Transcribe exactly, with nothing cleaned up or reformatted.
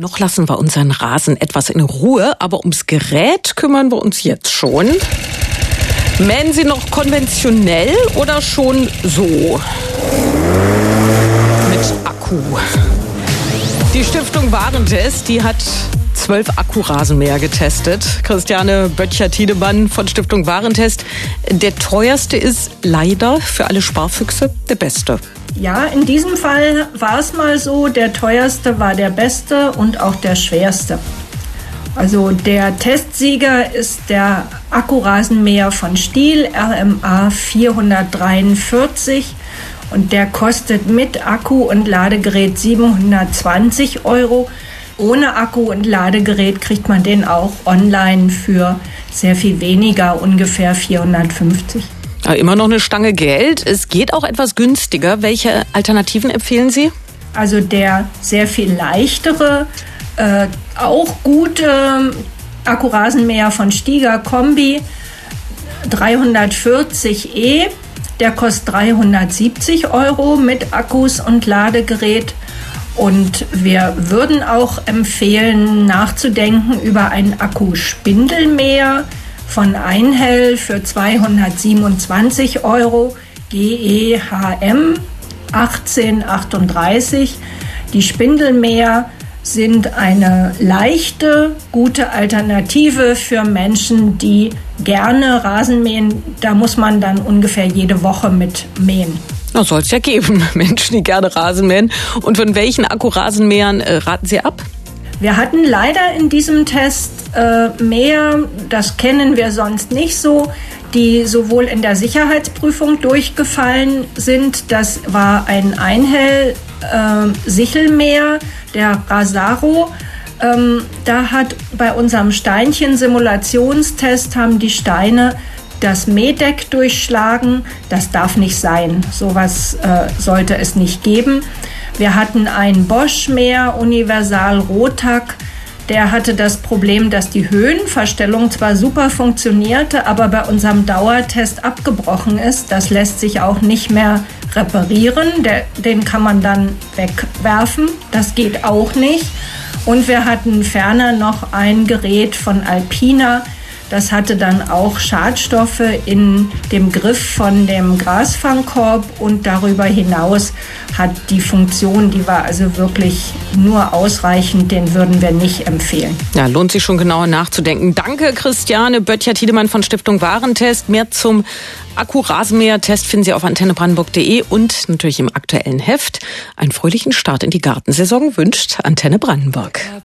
Noch lassen wir unseren Rasen etwas in Ruhe, aber ums Gerät kümmern wir uns jetzt schon. Mähen Sie noch konventionell oder schon so? Mit Akku. Die Stiftung Warentest, die hat zwölf Akkurasenmäher getestet. Christiane Böttcher-Tiedemann von Stiftung Warentest. Der teuerste ist leider für alle Sparfüchse der beste. Ja, in diesem Fall war es mal so, der teuerste war der beste und auch der schwerste. Also der Testsieger ist der Akkurasenmäher von Stihl, R M A vierhundertdreiundvierzig. Und der kostet mit Akku und Ladegerät siebenhundertzwanzig Euro. Ohne Akku und Ladegerät kriegt man den auch online für sehr viel weniger, ungefähr vierhundertfünfzig. Aber immer noch eine Stange Geld. Es geht auch etwas günstiger. Welche Alternativen empfehlen Sie? Also der sehr viel leichtere, äh, auch gute Akkurasenmäher von Stiga Kombi dreihundertvierzig E. Der kostet dreihundertsiebzig Euro mit Akkus und Ladegerät. Und wir würden auch empfehlen, nachzudenken über einen Akkuspindelmäher von Einhell für zweihundertsiebenundzwanzig Euro, G E H M achtzehnhundertachtunddreißig. Die Spindelmäher sind eine leichte, gute Alternative für Menschen, die gerne Rasen mähen. Da muss man dann ungefähr jede Woche mit mähen. Na, soll es ja geben, Menschen, die gerne Rasen mähen. Und von welchen Akkurasenmähern äh, raten Sie ab? Wir hatten leider in diesem Test äh, Mäher, das kennen wir sonst nicht so, die sowohl in der Sicherheitsprüfung durchgefallen sind. Das war ein Einhell äh, Sichelmäher, der Rasaro. Ähm, da hat bei unserem Steinchen-Simulationstest haben die Steine das Mähdeck durchschlagen. Das darf nicht sein. Sowas äh, sollte es nicht geben. Wir hatten einen Bosch-Mäher, Universal Rotac. Der hatte das Problem, dass die Höhenverstellung zwar super funktionierte, aber bei unserem Dauertest abgebrochen ist. Das lässt sich auch nicht mehr reparieren. Der, den kann man dann wegwerfen. Das geht auch nicht. Und wir hatten ferner noch ein Gerät von Alpina. Das hatte dann auch Schadstoffe in dem Griff von dem Grasfangkorb und darüber hinaus hat die Funktion, die war also wirklich nur ausreichend, den würden wir nicht empfehlen. Ja, lohnt sich schon genauer nachzudenken. Danke, Christiane Böttcher-Tiedemann von Stiftung Warentest. Mehr zum Akkurasenmäher-Test finden Sie auf antenne brandenburg punkt de und natürlich im aktuellen Heft. Einen fröhlichen Start in die Gartensaison wünscht Antenne Brandenburg.